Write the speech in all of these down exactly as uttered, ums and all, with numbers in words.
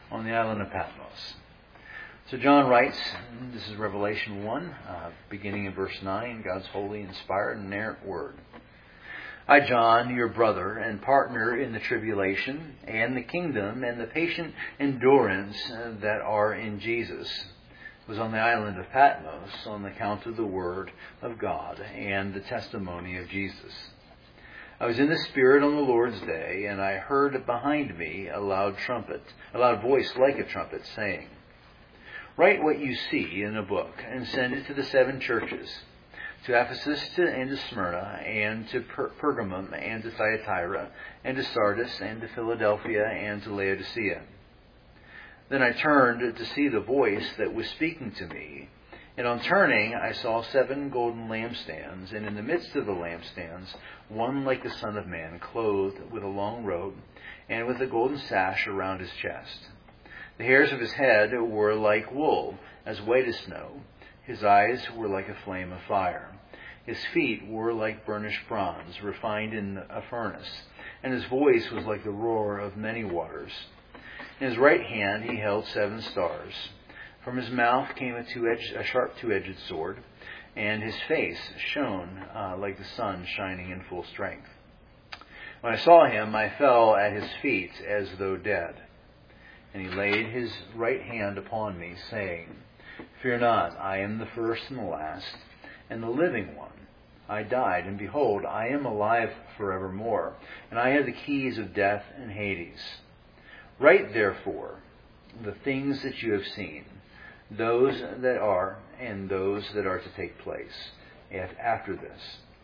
on the island of Patmos. So John writes, this is Revelation one, uh, beginning in verse nine, God's holy, inspired, and inerrant word. I, John, your brother and partner in the tribulation and the kingdom and the patient endurance that are in Jesus, was on the island of Patmos on account of the word of God and the testimony of Jesus. I was in the Spirit on the Lord's day, and I heard behind me a loud trumpet, a loud voice like a trumpet, saying, Write what you see in a book and send it to the seven churches, to Ephesus and to Smyrna and to per- Pergamum and to Thyatira and to Sardis and to Philadelphia and to Laodicea. Then I turned to see the voice that was speaking to me. And on turning, I saw seven golden lampstands, and in the midst of the lampstands, one like the Son of Man, clothed with a long robe, and with a golden sash around his chest. The hairs of his head were like wool, as white as snow. His eyes were like a flame of fire. His feet were like burnished bronze, refined in a furnace, and his voice was like the roar of many waters. In his right hand he held seven stars. From his mouth came a, two-edged, a sharp two-edged sword, and his face shone uh, like the sun shining in full strength. When I saw him, I fell at his feet as though dead. And he laid his right hand upon me, saying, Fear not, I am the first and the last, and the living one. I died, and behold, I am alive forevermore, and I have the keys of death and Hades. Write therefore the things that you have seen, those that are, and those that are to take place after this.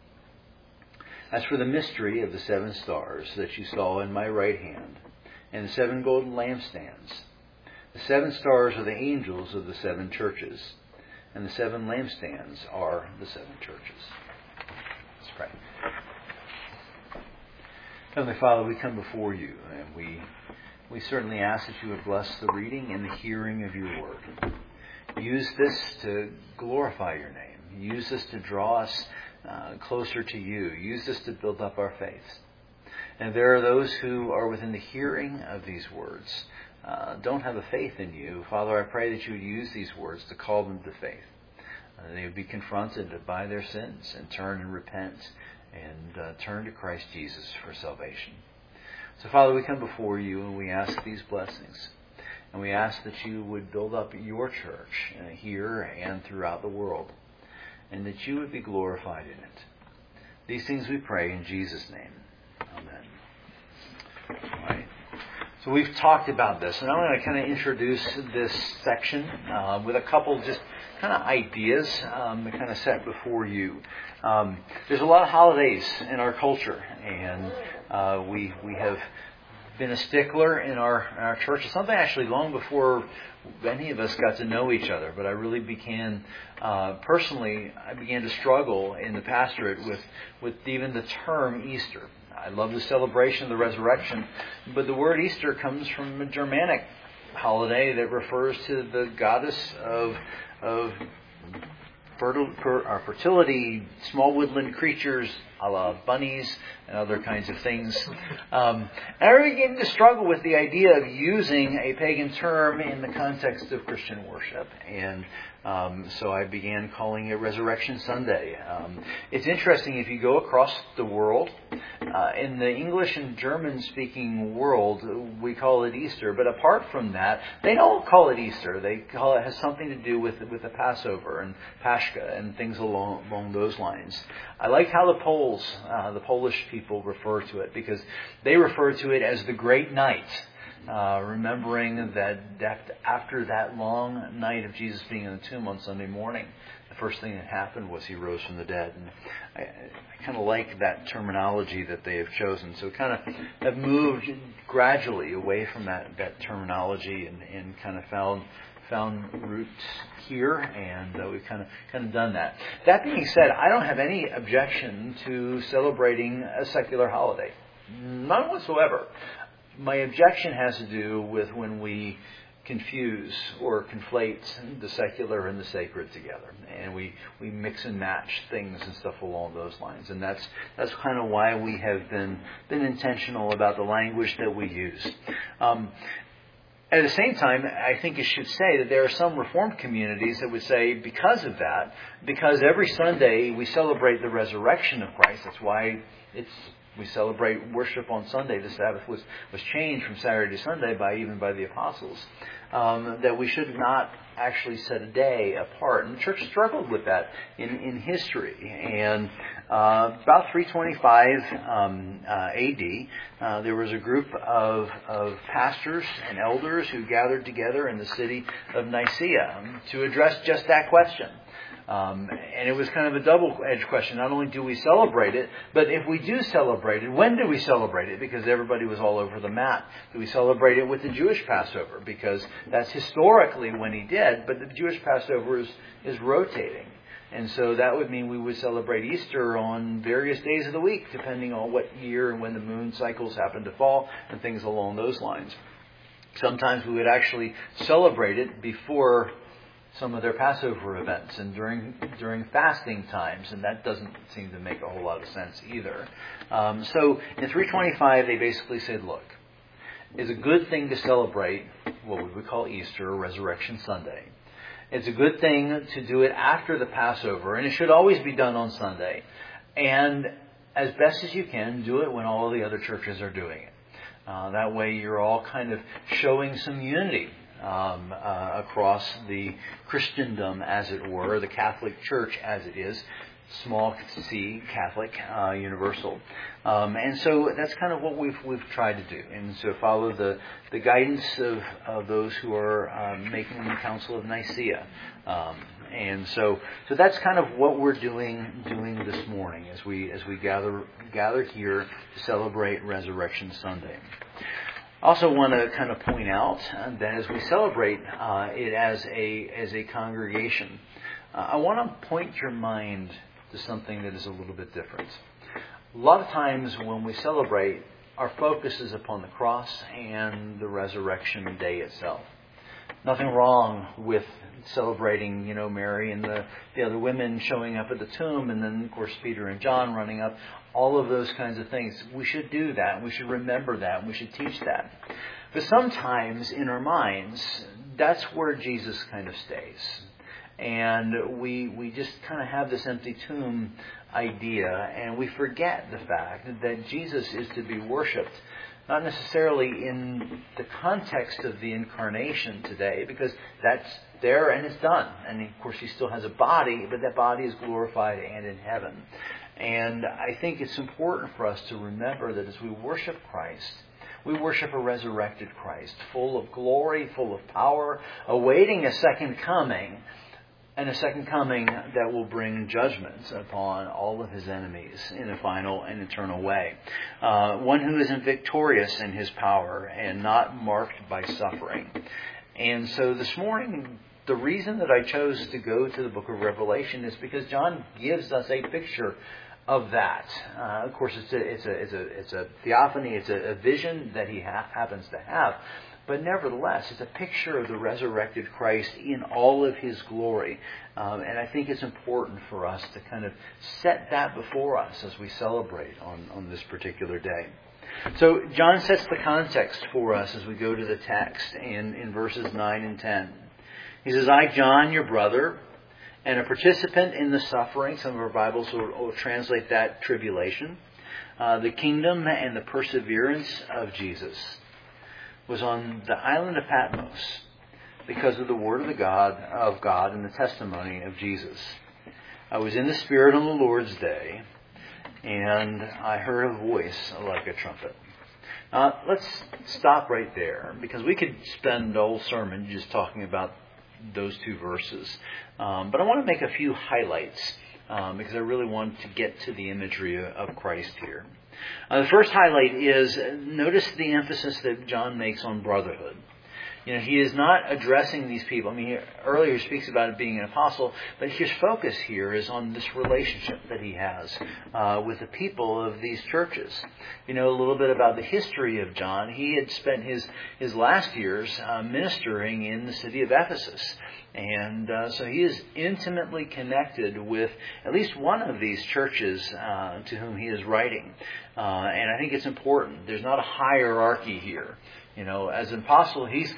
As for the mystery of the seven stars that you saw in my right hand, and the seven golden lampstands, the seven stars are the angels of the seven churches, and the seven lampstands are the seven churches. Let's pray. Heavenly Father, we come before you, and we we certainly ask that you would bless the reading and the hearing of your word. Use this to glorify your name. Use this to draw us uh, closer to you. Use this to build up our faith. And there are those who are within the hearing of these words, uh, don't have a faith in you. Father, I pray that you would use these words to call them to faith. Uh, they would be confronted by their sins and turn and repent and uh, turn to Christ Jesus for salvation. So, Father, we come before you and we ask these blessings. And we ask that you would build up your church uh, here and throughout the world, and that you would be glorified in it. These things we pray in Jesus' name. Amen. All right. So we've talked about this, and I'm going to kind of introduce this section uh, with a couple just kind of ideas um, to kind of set before you. Um, there's a lot of holidays in our culture, and uh, we we have been a stickler in our, in our church. It's something actually long before any of us got to know each other, but I really began, uh, personally, I began to struggle in the pastorate with, with even the term Easter. I love the celebration of the resurrection, but the word Easter comes from a Germanic holiday that refers to the goddess of of fertile, per, fertility, small woodland creatures, a la bunnies and other kinds of things. Um, and I began to struggle with the idea of using a pagan term in the context of Christian worship. And um, so I began calling it Resurrection Sunday. Um, it's interesting, if you go across the world, uh, in the English and German-speaking world, we call it Easter. But apart from that, they don't call it Easter. They call it, it has something to do with with the Passover and Pashka and things along along those lines. I like how the Poles, uh, the Polish people, refer to it, because they refer to it as the Great Night. Uh, remembering that after that long night of Jesus being in the tomb on Sunday morning, the first thing that happened was he rose from the dead. And I, I kind of like that terminology that they have chosen. So kind of have moved gradually away from that, that terminology and, and kind of found found roots here, and uh, we've kind of kind of done that. That being said, I don't have any objection to celebrating a secular holiday. None whatsoever. My objection has to do with when we confuse or conflate the secular and the sacred together, and we, we mix and match things and stuff along those lines. And that's that's kind of why we have been been intentional about the language that we use. Um, At the same time, I think it should say that there are some Reformed communities that would say because of that, because every Sunday we celebrate the resurrection of Christ, that's why it's we celebrate worship on Sunday. The Sabbath was, was changed from Saturday to Sunday by even by the apostles. Um, that we should not actually set a day apart. And the church struggled with that in, in history. And uh, about three twenty-five um, uh, A D, uh, there was a group of, of pastors and elders who gathered together in the city of Nicaea to address just that question. Um, and it was kind of a double-edged question. Not only do we celebrate it, but if we do celebrate it, when do we celebrate it? Because everybody was all over the map. Do we celebrate it with the Jewish Passover? Because that's historically when he did, but the Jewish Passover is, is rotating. And so that would mean we would celebrate Easter on various days of the week, depending on what year and when the moon cycles happen to fall and things along those lines. Sometimes we would actually celebrate it before some of their Passover events and during during fasting times, and that doesn't seem to make a whole lot of sense either. Um, so in three twenty-five, they basically said, look, it's a good thing to celebrate what we would call Easter or Resurrection Sunday. It's a good thing to do it after the Passover, and it should always be done on Sunday. And as best as you can, do it when all the other churches are doing it. Uh, that way you're all kind of showing some unity Um, uh, across the Christendom, as it were, the Catholic Church as it is, small c, Catholic, uh, universal. Um, and so that's kind of what we've we've tried to do, and so follow the, the guidance of, of those who are um, making the Council of Nicaea. Um, and so so that's kind of what we're doing doing this morning as we as we gather gather here to celebrate Resurrection Sunday. I also want to kind of point out that as we celebrate uh, it as a as a congregation, uh, I want to point your mind to something that is a little bit different. A lot of times when we celebrate, our focus is upon the cross and the resurrection day itself. Nothing wrong with celebrating, you know, Mary and the, the other women showing up at the tomb, and then, of course, Peter and John running up. All of those kinds of things. We should do that. We should remember that. We should teach that. But sometimes in our minds, that's where Jesus kind of stays. And we we just kind of have this empty tomb idea, and we forget the fact that Jesus is to be worshipped, not necessarily in the context of the incarnation today, because that's there and it's done. And of course he still has a body, but that body is glorified and in heaven. And I think it's important for us to remember that as we worship Christ, we worship a resurrected Christ, full of glory, full of power, awaiting a second coming, and a second coming that will bring judgments upon all of his enemies in a final and eternal way. Uh, one who is victorious in his power and not marked by suffering. And so this morning, the reason that I chose to go to the book of Revelation is because John gives us a picture of that. Uh, of course, it's a it's a it's a it's a theophany. It's a, a vision that he ha- happens to have, but nevertheless, it's a picture of the resurrected Christ in all of his glory. Um, and I think it's important for us to kind of set that before us as we celebrate on on this particular day. So John sets the context for us as we go to the text in in verses nine and ten. He says, "I, John, your brother, and a participant in the suffering," some of our Bibles will, will translate that tribulation, uh, "the kingdom and the perseverance of Jesus, was on the island of Patmos because of the word of the God of God and the testimony of Jesus. I was in the Spirit on the Lord's day, and I heard a voice like a trumpet." Now, let's stop right there, because we could spend the whole sermon just talking about those two verses. Um, but I want to make a few highlights um, because I really want to get to the imagery of Christ here. Uh, the first highlight is, notice the emphasis that John makes on brotherhood. You know, he is not addressing these people. I mean, he, earlier he speaks about it being an apostle, but his focus here is on this relationship that he has uh, with the people of these churches. You know, a little bit about the history of John. He had spent his, his last years uh, ministering in the city of Ephesus. And uh, so he is intimately connected with at least one of these churches uh, to whom he is writing. Uh, and I think it's important. There's not a hierarchy here. You know, as an apostle, he's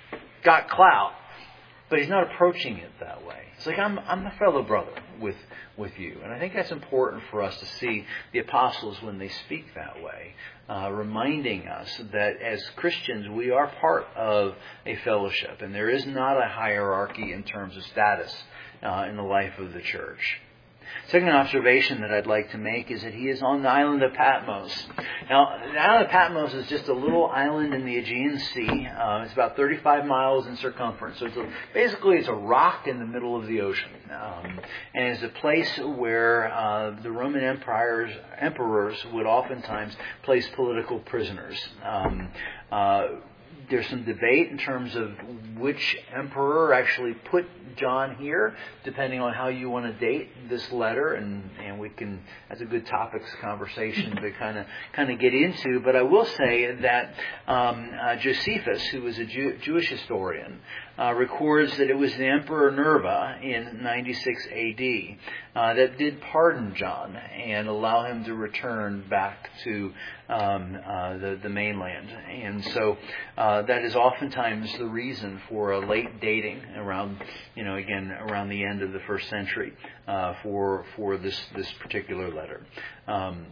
got clout, but he's not approaching it that way. It's like, I'm I'm a fellow brother with with you. And I think that's important for us to see the apostles when they speak that way, uh, reminding us that as Christians, we are part of a fellowship. And there is not a hierarchy in terms of status uh, in the life of the church. Second observation that I'd like to make is that he is on the island of Patmos. Now, the island of Patmos is just a little island in the Aegean Sea. Uh, it's about thirty-five miles in circumference. So it's a, basically it's a rock in the middle of the ocean. Um, and it's a place where uh, the Roman empires, emperors would oftentimes place political prisoners. Um, uh, There's some debate in terms of which emperor actually put John here, depending on how you want to date this letter, and, and we can, that's a good topics conversation to kind of kind of get into. But I will say that um, uh, Josephus, who was a Jew, Jewish historian, uh, records that it was the Emperor Nerva in ninety-six A D uh, that did pardon John and allow him to return back to um, uh, the, the mainland. And so uh, that is oftentimes the reason for a late dating around, you know, again, around the end of the first century uh, for for this, this particular letter. Um,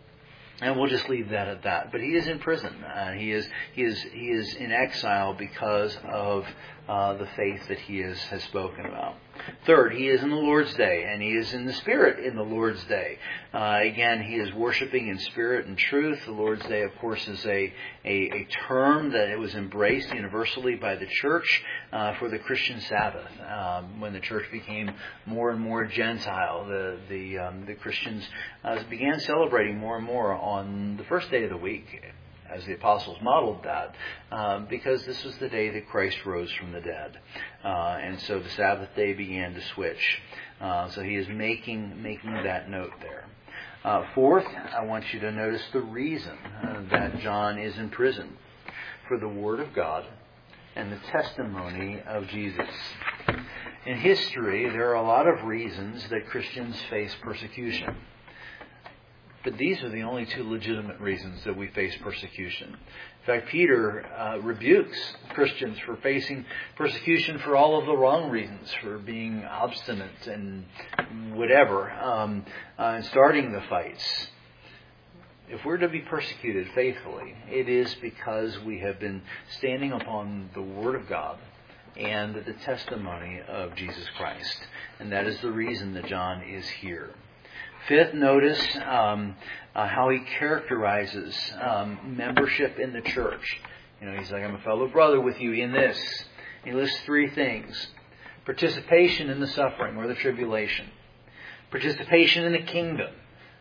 And we'll just leave that at that. But he is in prison. Uh, he is he is he is in exile because of uh, the faith that he is, has spoken about. Third, he is in the Lord's Day, and he is in the Spirit in the Lord's Day. Uh, again, he is worshiping in spirit and truth. The Lord's Day, of course, is a a, a term that it was embraced universally by the church uh, for the Christian Sabbath. Um, when the church became more and more Gentile, the the um, the Christians uh, began celebrating more and more on the first day of the week, as the apostles modeled that, um, because this was the day that Christ rose from the dead. Uh, and so the Sabbath day began to switch. Uh, so he is making making that note there. Uh, fourth, I want you to notice the reason uh, that John is in prison: for the Word of God and the testimony of Jesus. In history, there are a lot of reasons that Christians face persecution. But these are the only two legitimate reasons that we face persecution. In fact, Peter uh, rebukes Christians for facing persecution for all of the wrong reasons, for being obstinate and whatever, um, uh, and starting the fights. If we're to be persecuted faithfully, it is because we have been standing upon the Word of God and the testimony of Jesus Christ. And that is the reason that John is here. Fifth, notice um, uh, how he characterizes um, membership in the church. You know, he's like, I'm a fellow brother with you in this. He lists three things: participation in the suffering or the tribulation, participation in the kingdom,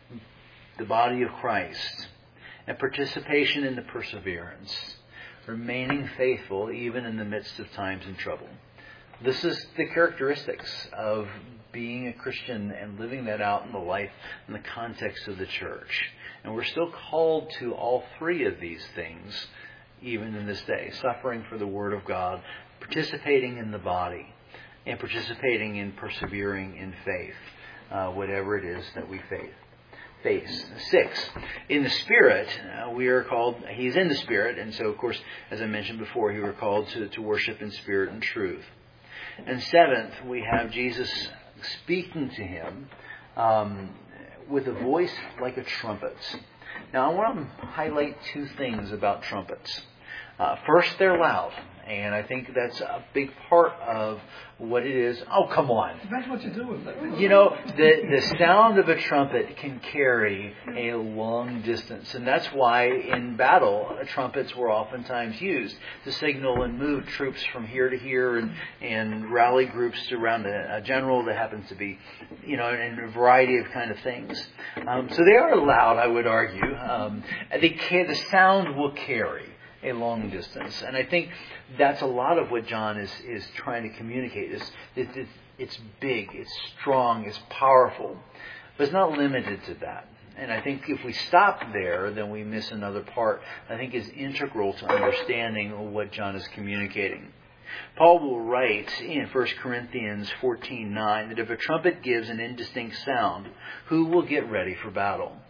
the body of Christ, and participation in the perseverance, remaining faithful even in the midst of times and trouble. This is the characteristics of being a Christian and living that out in the life in the context of the church. And we're still called to all three of these things, even in this day: suffering for the Word of God, participating in the body, and participating in persevering in faith, uh, whatever it is that we face. Face. Six, in the Spirit, uh, we are called, he's in the Spirit, and so, of course, as I mentioned before, he were called to, to worship in spirit and truth. And seventh, we have Jesus speaking to him um, with a voice like a trumpet. Now, I want to highlight two things about trumpets. Uh, first, they're loud, and I think that's a big part of what it is. Oh, come on. That's what you do with it. You know, the, the sound of a trumpet can carry a long distance, and that's why in battle, trumpets were oftentimes used to signal and move troops from here to here and, and rally groups around a, a general that happens to be, you know, in a variety of kind of things. Um, so they are loud, I would argue. Um, they can, the sound will carry a long distance. And I think that's a lot of what John is, is trying to communicate. It's, it's, it's big, it's strong, it's powerful. But it's not limited to that. And I think if we stop there, then we miss another part I think is integral to understanding what John is communicating. Paul will write in First Corinthians fourteen nine that if a trumpet gives an indistinct sound, who will get ready for battle?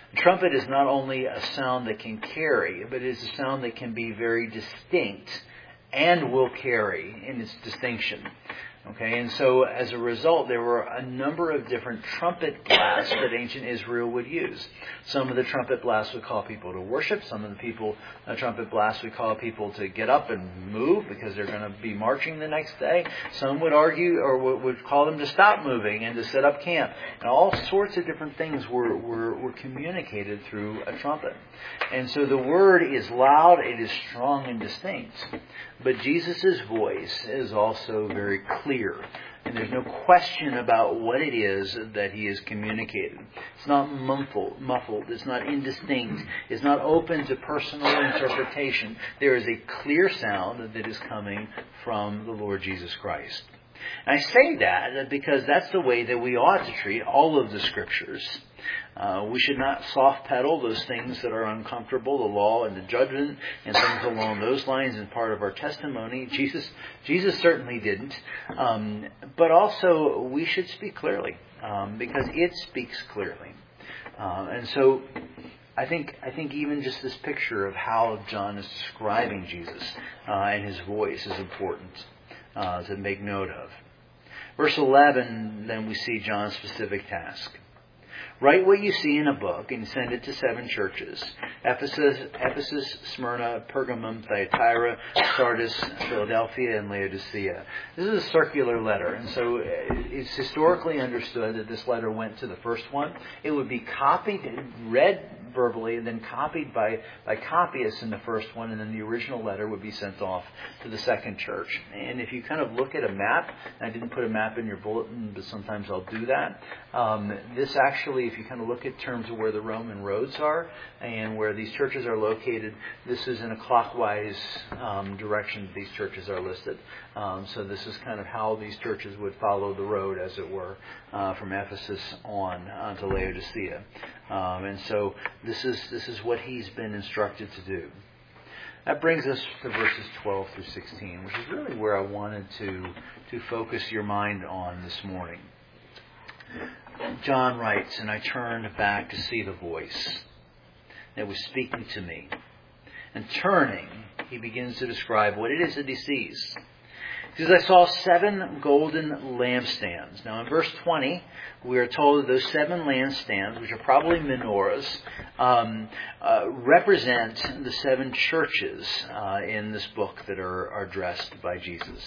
The trumpet is not only a sound that can carry, but it is a sound that can be very distinct and will carry in its distinction. Okay, and so as a result, there were a number of different trumpet blasts that ancient Israel would use. Some of the trumpet blasts would call people to worship. Some of the people, uh, trumpet blasts would call people to get up and move because they're going to be marching the next day. Some would argue or w- would call them to stop moving and to set up camp. And all sorts of different things were, were, were communicated through a trumpet. And so the word is loud, it is strong and distinct. But Jesus' voice is also very clear. And there's no question about what it is that he is communicating. It's not muffled, muffled. It's not indistinct. It's not open to personal interpretation. There is a clear sound that is coming from the Lord Jesus Christ. And I say that because that's the way that we ought to treat all of the Scriptures. Uh, we should not soft pedal those things that are uncomfortable, the law and the judgment and things along those lines and part of our testimony. Jesus Jesus certainly didn't. Um, but also we should speak clearly um, because it speaks clearly. Uh, and so I think I think even just this picture of how John is describing Jesus uh, and his voice is important uh, to make note of. Verse eleven, then we see John's specific task. Write what you see in a book and send it to seven churches: Ephesus, Ephesus, Smyrna, Pergamum, Thyatira, Sardis, Philadelphia, and Laodicea. This is a circular letter, and so it's historically understood that this letter went to the first one. It would be copied, read verbally, and then copied by, by copyists in the first one, and then the original letter would be sent off to the second church. And if you kind of look at a map, and I didn't put a map in your bulletin, but sometimes I'll do that, um, this actually, if you kind of look at terms of where the Roman roads are and where these churches are located, this is in a clockwise um, direction these churches are listed. Um, so this is kind of how these churches would follow the road, as it were, uh, from Ephesus on uh, to Laodicea. Um, and so this is this is what he's been instructed to do. That brings us to verses twelve through sixteen, which is really where I wanted to, to focus your mind on this morning. John writes, "And I turned back to see the voice that was speaking to me. And turning, he begins to describe what it is that he sees. He says, I saw seven golden lampstands. Now in verse twenty, we are told that those seven lampstands, which are probably menorahs, um, uh, represent the seven churches uh, in this book that are, are addressed by Jesus.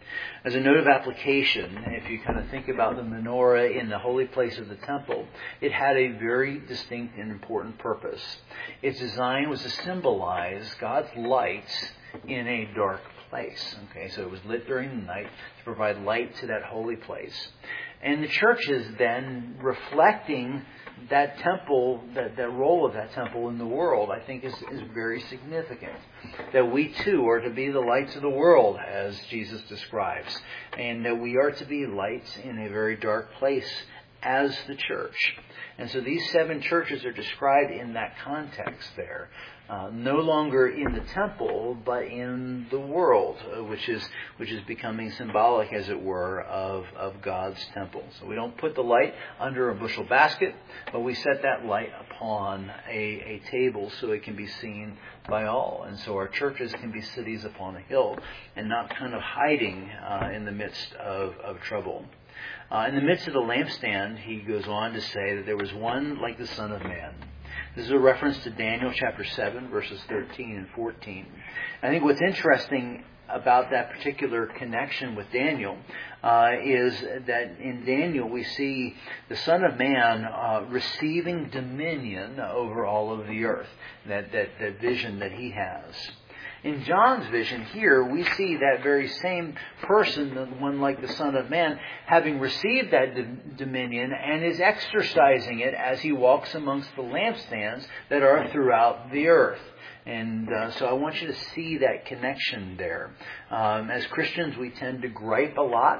As a note of application, if you kind of think about the menorah in the holy place of the temple, it had a very distinct and important purpose. Its design was to symbolize God's light in a dark place. Okay, so it was lit during the night to provide light to that holy place. And the churches then reflecting that temple, that, that role of that temple in the world, I think is, is very significant. That we too are to be the lights of the world, as Jesus describes. And that we are to be lights in a very dark place as the church. And so these seven churches are described in that context there. Uh, no longer in the temple, but in the world, uh, which is which is becoming symbolic, as it were, of, of God's temple. So we don't put the light under a bushel basket, but we set that light upon a, a table so it can be seen by all. And so our churches can be cities upon a hill and not kind of hiding uh, in the midst of, of trouble. Uh, in the midst of the lampstand, he goes on to say that there was one like the Son of Man. This is a reference to Daniel chapter seven, verses thirteen and fourteen. I think what's interesting about that particular connection with Daniel uh, is that in Daniel we see the Son of Man uh, receiving dominion over all of the earth, that, that, that vision that he has. In John's vision here, we see that very same person, the one like the Son of Man, having received that dominion and is exercising it as he walks amongst the lampstands that are throughout the earth. And uh, so I want you to see that connection there. Um, as Christians, we tend to gripe a lot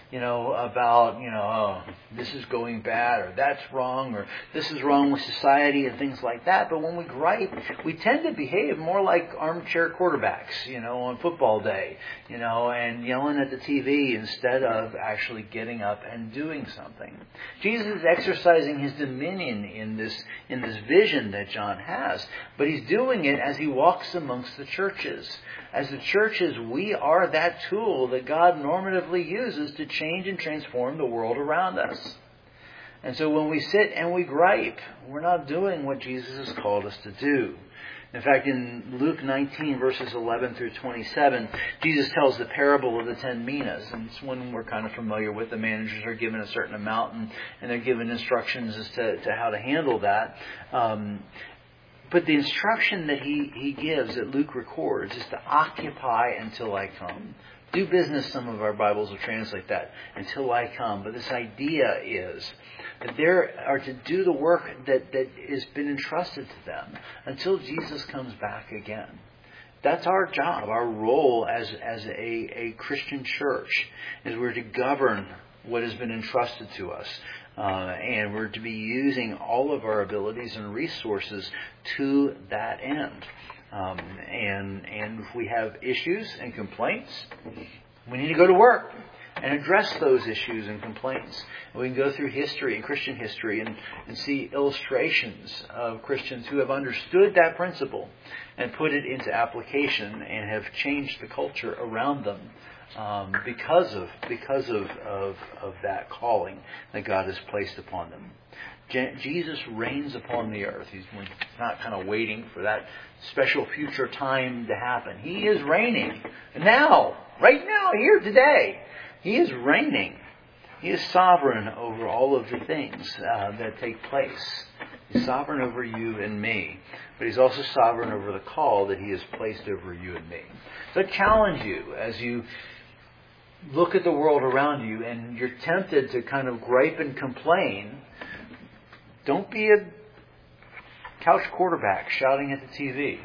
you know, about, you know, oh, this is going bad, or that's wrong, or this is wrong with society, and things like that. But when we gripe, we tend to behave more like armchair quarterbacks, you know, on football day, you know, and yelling at the T V instead of actually getting up and doing something. Jesus is exercising his dominion in this in this vision that John has, but he's doing it as he walks amongst the churches. As the churches, we are that tool that God normatively uses to change and transform the world around us. And so when we sit and we gripe, we're not doing what Jesus has called us to do. In fact, in Luke nineteen, verses eleven through twenty-seven, Jesus tells the parable of the ten minas. And it's one we're kind of familiar with. The managers are given a certain amount, and, and they're given instructions as to, to how to handle that. Um, But the instruction that he, he gives, that Luke records, is to occupy until I come. Do business, some of our Bibles will translate that, until I come. But this idea is that they are to do the work that, that has been entrusted to them until Jesus comes back again. That's our job, our role as, as a, a Christian church, is we're to govern what has been entrusted to us. Uh, and we're to be using all of our abilities and resources to that end. Um, and and if we have issues and complaints, we need to go to work and address those issues and complaints. And we can go through history and Christian history and, and see illustrations of Christians who have understood that principle and put it into application and have changed the culture around them. Um, because of because of, of of that calling that God has placed upon them. Je- Jesus reigns upon the earth. He's not kind of waiting for that special future time to happen. He is reigning now, right now, here today. He is reigning. He is sovereign over all of the things uh, that take place. He's sovereign over you and me. But He's also sovereign over the call that He has placed over you and me. So I challenge you as you look at the world around you and you're tempted to kind of gripe and complain, don't be a couch quarterback shouting at the T V.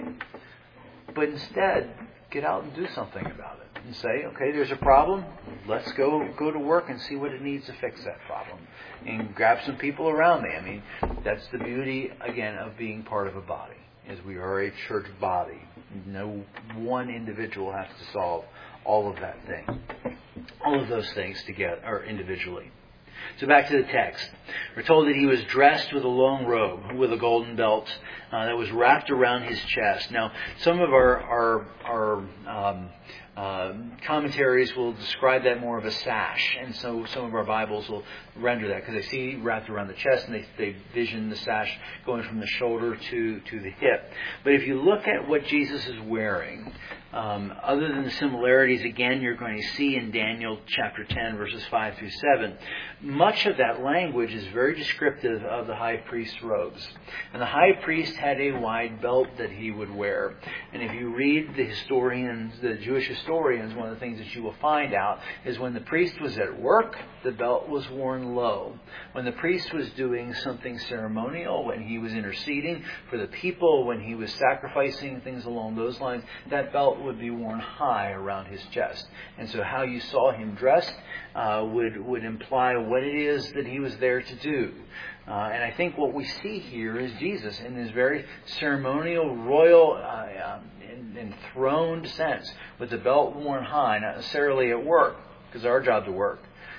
But instead, get out and do something about it. And say, okay, there's a problem. Let's go go to work and see what it needs to fix that problem. And grab some people around me. I mean, that's the beauty, again, of being part of a body, is we are a church body. No one individual has to solve all of that thing. All of those things together, or individually. So back to the text. We're told that he was dressed with a long robe, with a golden belt uh, that was wrapped around his chest. Now, some of our our, our um, uh, commentaries will describe that more of a sash, and so some of our Bibles will render that, because they see wrapped around the chest, and they, they vision the sash going from the shoulder to, to the hip. But if you look at what Jesus is wearing, Um, other than the similarities, again, you're going to see in Daniel chapter ten, verses five through seven, much of that language is very descriptive of the high priest's robes. And the high priest had a wide belt that he would wear. And if you read the historians, the Jewish historians, one of the things that you will find out is when the priest was at work, the belt was worn low. When the priest was doing something ceremonial, when he was interceding for the people, when he was sacrificing, things along those lines, that belt would be worn high around his chest. And so how you saw him dressed uh, would would imply what it is that he was there to do. Uh, and I think what we see here is Jesus in this very ceremonial, royal, uh, um, enthroned sense, with the belt worn high, not necessarily at work, because it's our job to work,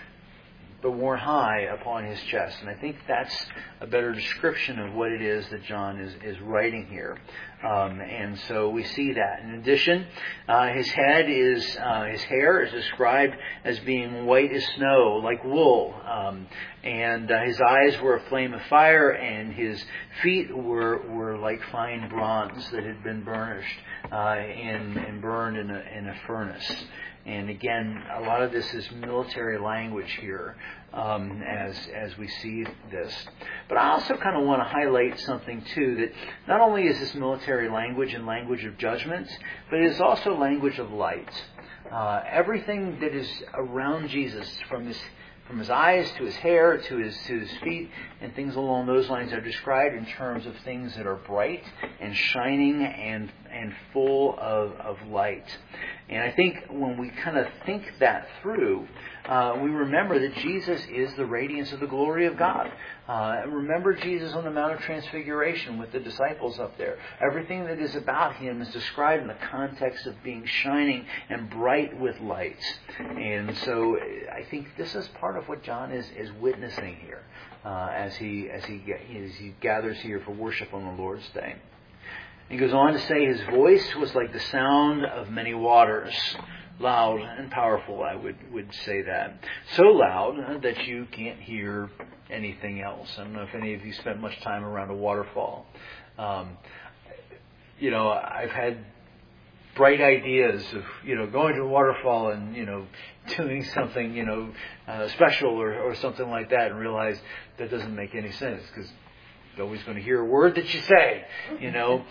but worn high upon his chest. And I think that's a better description of what it is that John is, is writing here. Um, and so we see that. In addition, uh, his head is, uh, his hair is described as being white as snow, like wool. Um, and uh, his eyes were a flame of fire, and his feet were, were like fine bronze that had been burnished uh, in, and burned in a, in a furnace. And again, a lot of this is military language here um, as as we see this. But I also kind of want to highlight something too, that not only is this military language and language of judgment, but it is also language of light. Uh, everything that is around Jesus, from his from his eyes to his hair to his to his feet and things along those lines, are described in terms of things that are bright and shining and and full of, of light. And I think when we kind of think that through, uh, we remember that Jesus is the radiance of the glory of God. Uh, remember Jesus on the Mount of Transfiguration with the disciples up there. Everything that is about him is described in the context of being shining and bright with light. And so I think this is part of what John is, is witnessing here uh, as he as he as he gathers here for worship on the Lord's Day. He goes on to say his voice was like the sound of many waters, loud and powerful, I would, would say that. So loud that you can't hear anything else. I don't know if any of you spent much time around a waterfall. Um, you know, I've had bright ideas of, you know, going to a waterfall and, you know, doing something, you know, uh, special or, or something like that, and realize that doesn't make any sense because you're always going to hear a word that you say, you know.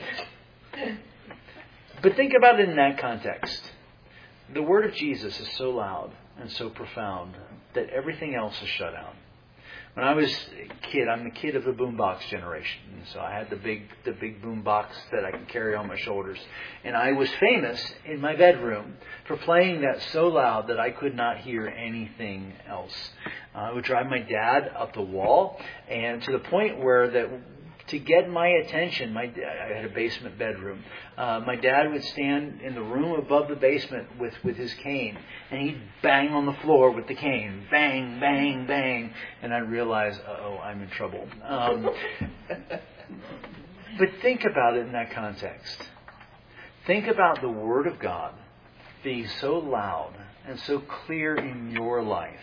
But think about it in that context. The word of Jesus is so loud and so profound that everything else is shut out. When I was a kid, I'm the kid of the boombox generation. And so I had the big the big boombox that I could carry on my shoulders. And I was famous in my bedroom for playing that so loud that I could not hear anything else. Uh, I would drive my dad up the wall, and to the point where that to get my attention, my I had a basement bedroom. Uh, my dad would stand in the room above the basement with, with his cane, and he'd bang on the floor with the cane, bang, bang, bang, and I'd realize, uh-oh, I'm in trouble. Um, but think about it in that context. Think about the Word of God being so loud and so clear in your life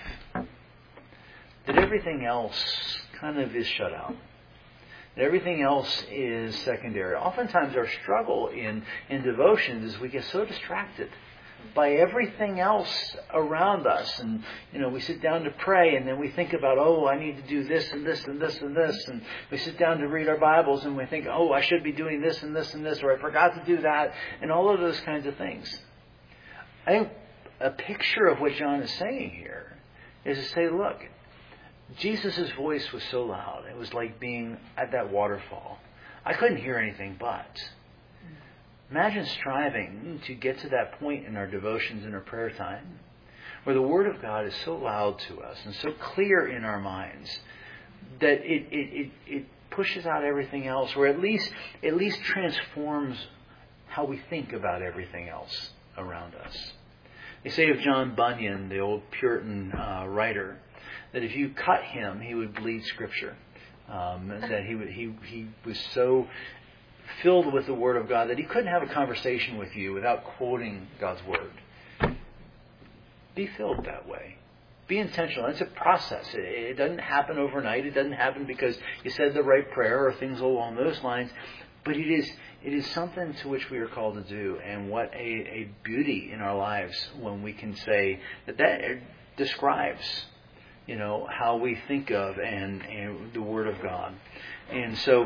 that everything else kind of is shut out. Everything else is secondary. Oftentimes our struggle in, in devotions is we get so distracted by everything else around us. And, you know, we sit down to pray and then we think about, oh, I need to do this and this and this and this. And we sit down to read our Bibles and we think, oh, I should be doing this and this and this, or I forgot to do that, and all of those kinds of things. I think a picture of what John is saying here is to say, look, Jesus' voice was so loud. It was like being at that waterfall. I couldn't hear anything but. Imagine striving to get to that point in our devotions and our prayer time where the Word of God is so loud to us and so clear in our minds that it, it, it, it pushes out everything else, or at least, at least transforms how we think about everything else around us. They say of John Bunyan, the old Puritan uh, writer, that if you cut him, he would bleed Scripture. Um, that he would, he he was so filled with the Word of God that he couldn't have a conversation with you without quoting God's Word. Be filled that way. Be intentional. It's a process. It, it doesn't happen overnight. It doesn't happen because you said the right prayer or things along those lines. But it is it is something to which we are called to do. And what a, a beauty in our lives when we can say that that describes, you know, how we think of and, and the Word of God. And so,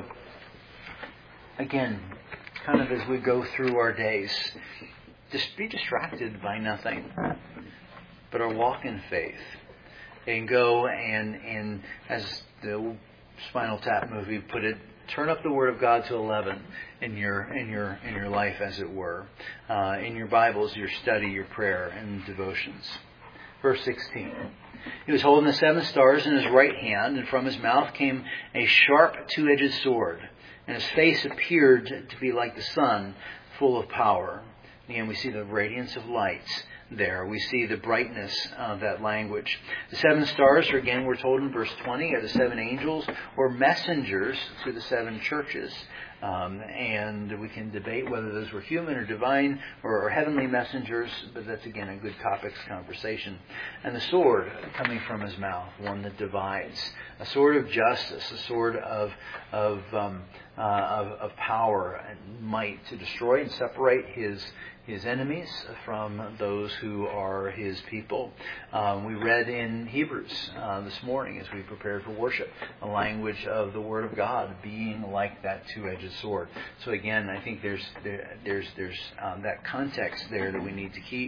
again, kind of as we go through our days, just be distracted by nothing, but our walk in faith. And go and, and as the Spinal Tap movie put it, turn up the Word of God to eleven in your in your in your life, as it were, uh, in your Bibles, your study, your prayer, and devotions. Verse sixteen. He was holding the seven stars in his right hand, and from his mouth came a sharp two-edged sword, and his face appeared to be like the sun, full of power. Again, we see the radiance of light there. We see the brightness of that language. The seven stars are, again, we're told in verse twenty, are the seven angels or messengers to the seven churches. Um, and we can debate whether those were human or divine or, or heavenly messengers, but that's, again, a good topics conversation. And the sword coming from his mouth, one that divides. A sword of justice, a sword of of um, uh, of, of power and might to destroy and separate his his enemies from those who are his people. Um, we read in Hebrews uh, this morning as we prepared for worship, the language of the Word of God being like that two-edged sword. So again, I think there's there, there's there's um, that context there that we need to keep.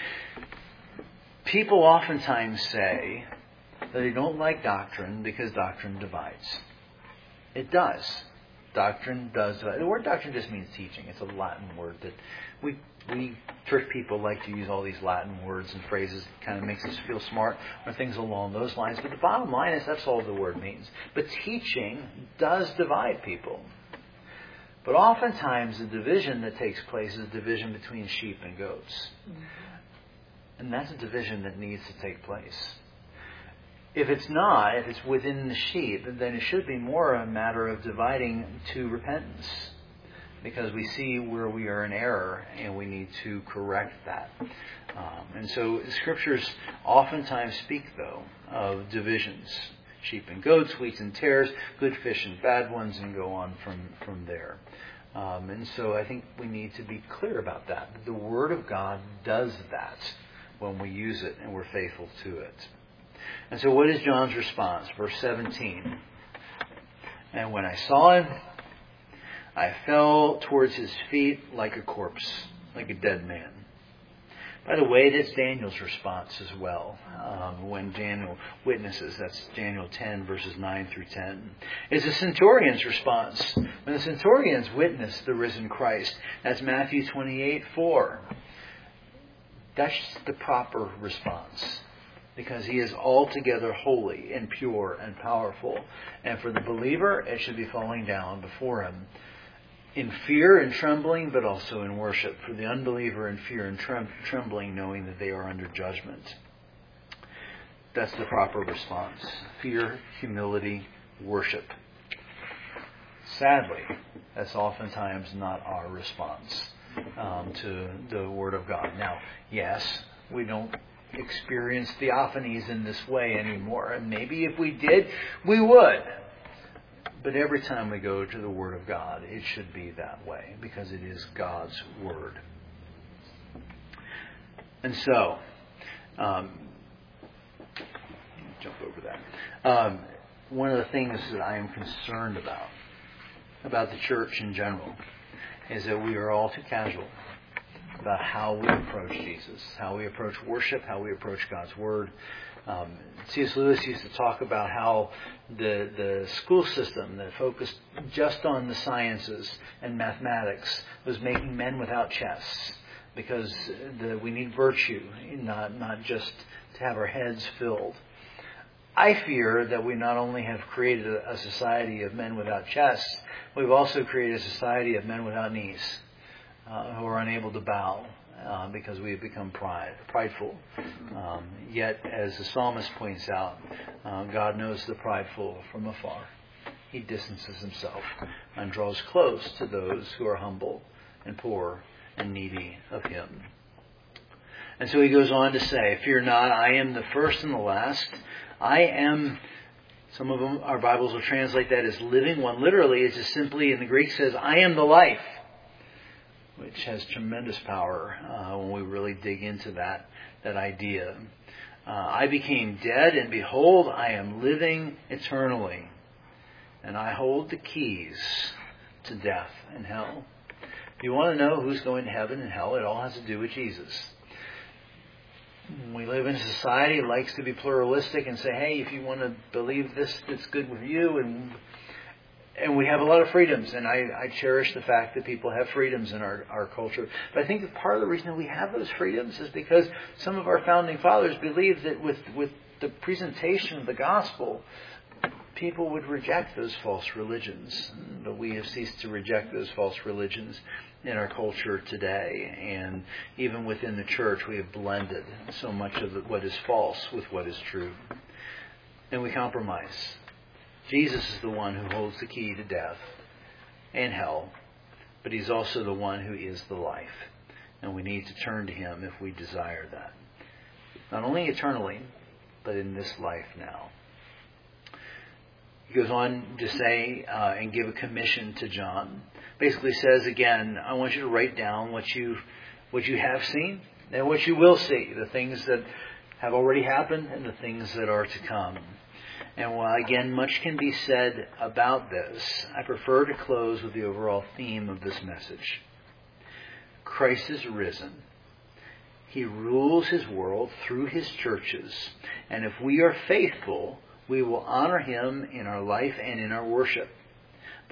People oftentimes say that they don't like doctrine because doctrine divides. It does. Doctrine does divide. The word doctrine just means teaching. It's a Latin word that we we church people like to use all these Latin words and phrases. It kind of makes us feel smart or things along those lines. But the bottom line is that's all the word means. But teaching does divide people. But oftentimes the division that takes place is a division between sheep and goats. And that's a division that needs to take place. If it's not, if it's within the sheep, then it should be more a matter of dividing to repentance. Because we see where we are in error and we need to correct that. Um, and so the Scriptures oftentimes speak, though, of divisions. Sheep and goats, wheats and tares, good fish and bad ones, and go on from, from there. Um, and so I think we need to be clear about that. The Word of God does that when we use it and we're faithful to it. And so what is John's response? Verse seventeen. And when I saw him, I fell towards his feet like a corpse, like a dead man. By the way, that's Daniel's response as well. Um, when Daniel witnesses, that's Daniel ten, verses nine through ten. It's the centurion's response. When the centurions witness the risen Christ, that's Matthew twenty-eight, four. That's the proper response. Because he is altogether holy and pure and powerful. And for the believer, it should be falling down before him in fear and trembling, but also in worship. For the unbeliever, in fear and trem- trembling, knowing that they are under judgment. That's the proper response. Fear, humility, worship. Sadly, that's oftentimes not our response um, to the Word of God. Now, yes, we don't experience theophanies in this way anymore. And maybe if we did, we would. But every time we go to the Word of God, it should be that way because it is God's Word. And so, um, jump over that. Um, one of the things that I am concerned about, about the church in general, is that we are all too casual about how we approach Jesus, how we approach worship, how we approach God's Word. Um, C S Lewis used to talk about how the the school system that focused just on the sciences and mathematics was making men without chests because the, we need virtue, not not just to have our heads filled. I fear that we not only have created a, a society of men without chests, we've also created a society of men without knees. Uh, who are unable to bow uh, because we have become pride, prideful. Um, yet, as the psalmist points out, uh, God knows the prideful from afar. He distances himself and draws close to those who are humble and poor and needy of him. And so he goes on to say, fear not, I am the first and the last. I am, some of them, our Bibles will translate that as living one. Literally, it's just simply, in the Greek says, I am the life. Which has tremendous power uh, when we really dig into that that idea. Uh, I became dead, and behold, I am living eternally. And I hold the keys to death and hell. If you want to know who's going to heaven and hell, it all has to do with Jesus. We live in a society that likes to be pluralistic and say, hey, if you want to believe this, it's good with you, and And we have a lot of freedoms, and I, I cherish the fact that people have freedoms in our, our culture. But I think that part of the reason that we have those freedoms is because some of our founding fathers believed that with, with the presentation of the gospel, people would reject those false religions. But we have ceased to reject those false religions in our culture today. And even within the church, we have blended so much of what is false with what is true. And we compromise. Jesus is the one who holds the key to death and hell, but he's also the one who is the life. And we need to turn to him if we desire that. Not only eternally, but in this life now. He goes on to say uh, and give a commission to John. Basically says again, I want you to write down what you what you have seen and what you will see, the things that have already happened and the things that are to come. And while, again, much can be said about this, I prefer to close with the overall theme of this message. Christ is risen. He rules his world through his churches. And if we are faithful, we will honor him in our life and in our worship.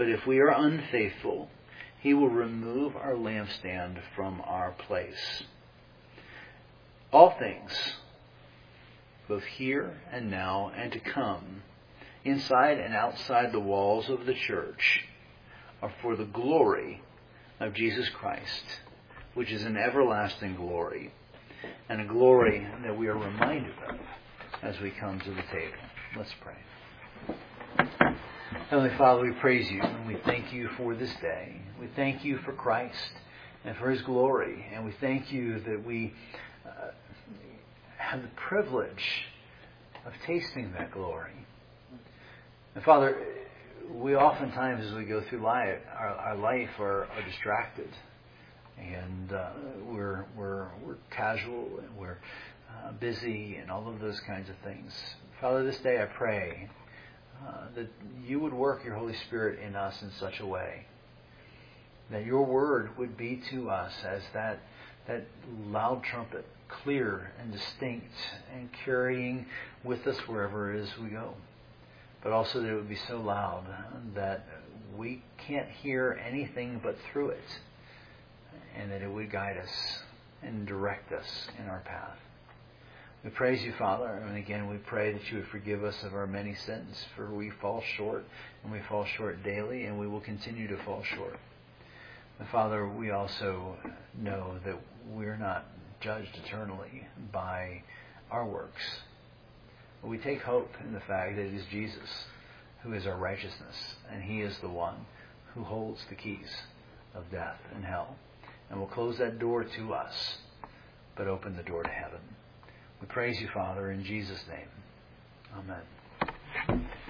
But if we are unfaithful, He will remove our lampstand from our place. All things, both here and now and to come, inside and outside the walls of the church, are for the glory of Jesus Christ, which is an everlasting glory, and a glory that we are reminded of as we come to the table. Let's pray. Heavenly Father, we praise you and we thank you for this day. We thank you for Christ and for His glory, and we thank you that we uh, have the privilege of tasting that glory. And Father, we oftentimes as we go through life, our, our life are, are distracted. And uh, we're we're we're casual and we're uh, busy and all of those kinds of things. Father, this day I pray uh, that you would work your Holy Spirit in us in such a way that your word would be to us as that that loud trumpet, clear and distinct, and carrying with us wherever it is we go. But also that it would be so loud that we can't hear anything but through it, and that it would guide us and direct us in our path. We praise you, Father, and again we pray that you would forgive us of our many sins, for we fall short, and we fall short daily, and we will continue to fall short. And Father, we also know that we're not judged eternally by our works. We take hope in the fact that it is Jesus who is our righteousness, and He is the one who holds the keys of death and hell, and will close that door to us, but open the door to heaven. We praise you, Father, in Jesus' name. Amen.